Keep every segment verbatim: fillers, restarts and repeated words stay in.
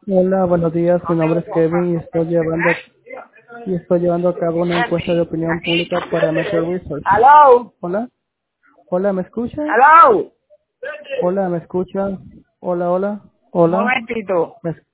Hola, buenos días. Mi nombre es Kevin y estoy llevando y estoy llevando a cabo una encuesta de opinión pública para Metro Research. Aló, Hola, hola, ¿me escucha? aló, Hola, ¿me escucha? Hola, hola, un hola. momentito. ¿Me es-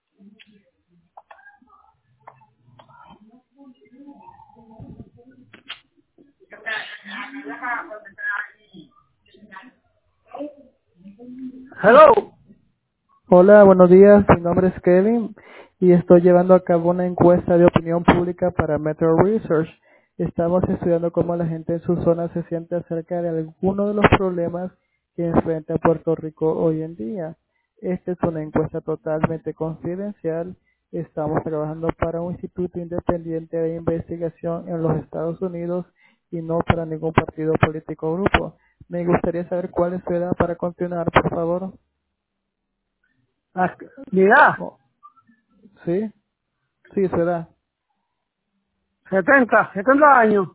Hello. Hola, buenos días. Mi nombre es Kevin y estoy llevando a cabo una encuesta de opinión pública para Metro Research. Estamos estudiando cómo la gente en su zona se siente acerca de algunos de los problemas que enfrenta Puerto Rico hoy en día. Esta es una encuesta totalmente confidencial. Estamos trabajando para un instituto independiente de investigación en los Estados Unidos y no para ningún partido político o grupo. Me gustaría saber cuál es su edad para continuar, por favor. Ah, Mira, Oh, ¿sí? Sí, su edad. setenta, setenta años.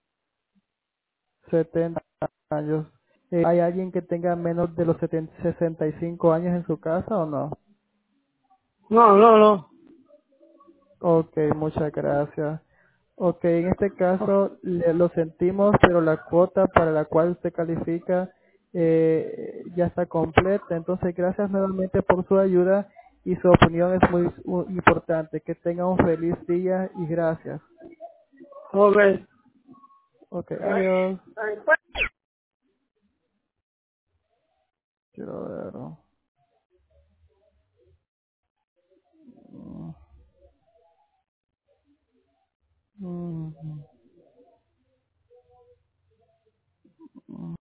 setenta años. Eh, ¿Hay alguien que tenga menos de los setenta, sesenta y cinco años en su casa o no? No, no, no. Ok, muchas gracias. Ok, en este caso le- lo sentimos, pero la cuota para la cual usted califica eh, ya está completa. Entonces, gracias nuevamente por su ayuda y su opinión es muy u- importante. Que tenga un feliz día y gracias. Ok. Ok, adiós. Quiero ver. Mm, mm, mm.